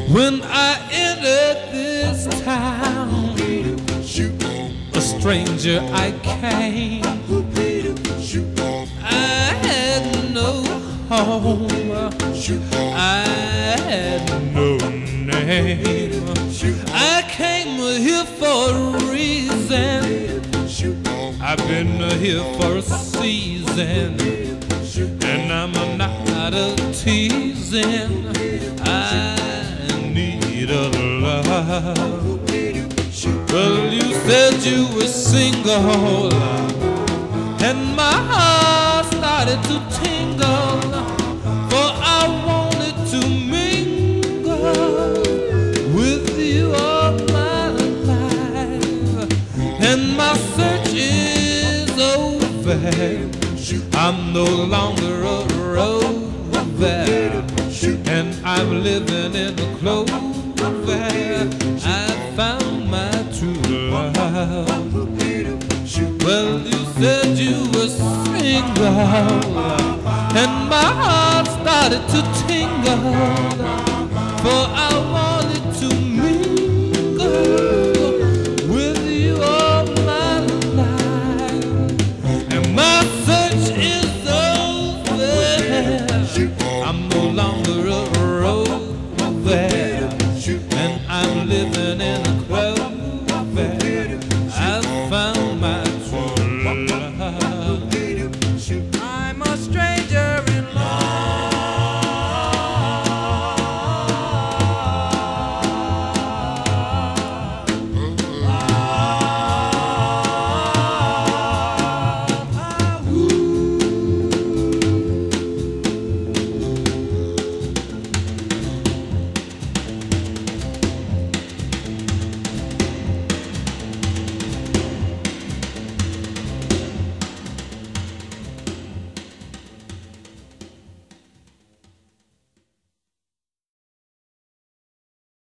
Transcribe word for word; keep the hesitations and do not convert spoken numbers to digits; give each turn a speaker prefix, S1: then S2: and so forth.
S1: When I entered this town, a stranger I came. I had no home, I had no name. I came here for a reason, I've been here for a season, and I'm not a teasing. I need a love. Well, you said you were single, and my heart started to tingle, for I wanted to mingle with you all my life. And my search is over, I'm no longer a rover, and I'm living in a clover. I found my true love. Well, you said you were single, and my heart started to tingle, for I